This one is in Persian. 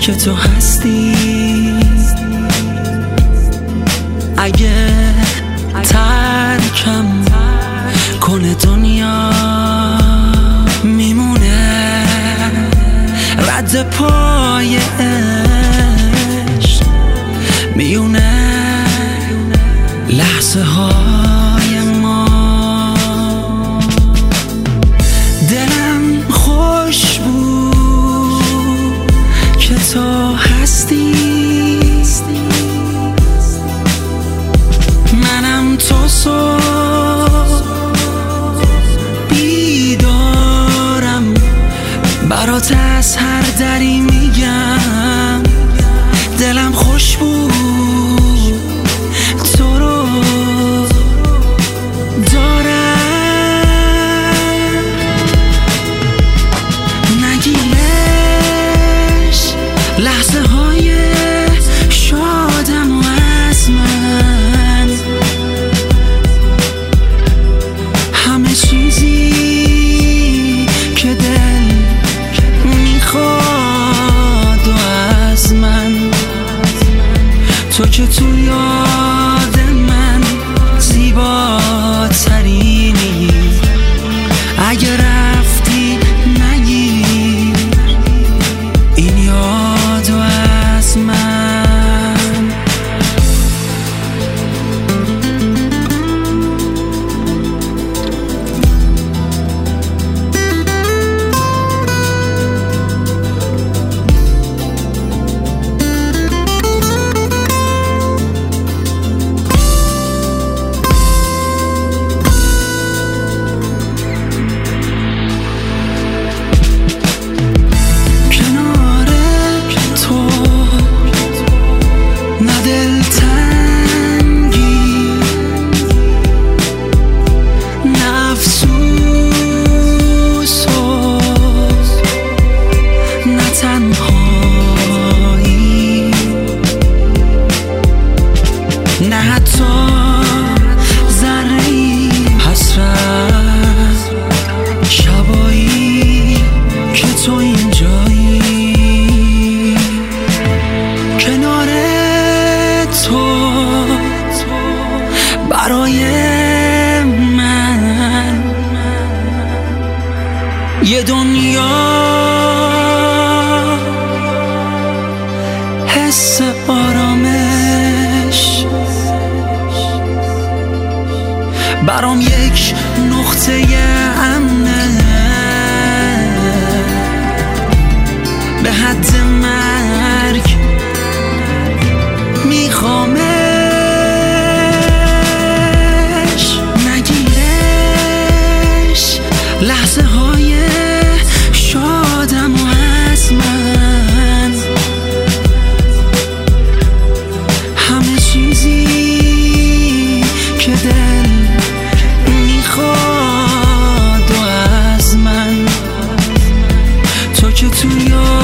که تو هستی. اگه ترکم کنه دنیا میمونه رد پای عشق میونه لحظه های ما. دلم خوش بود که تو هستی، منم تو صبح بیدارم برات از هر دری میگم. دلم خوش بود تو رو دارم. نگیرش لحظه های شادم و از من، همه چیزی که دل میخواد و از من، تو که تو یاد من زیباترینی. اگه رفتی نگیر این یاد و از من. نه حتی ذره‌ای حسرت، شبایی که تو اینجایی کنار تو برای من یه دنیا حس آرامش، برام یک نقطه امنه به حد مرگ میخوامش. نگیرش لحظه های شادم و از من، همه چیزی که دل میخواد و از من، تو که تو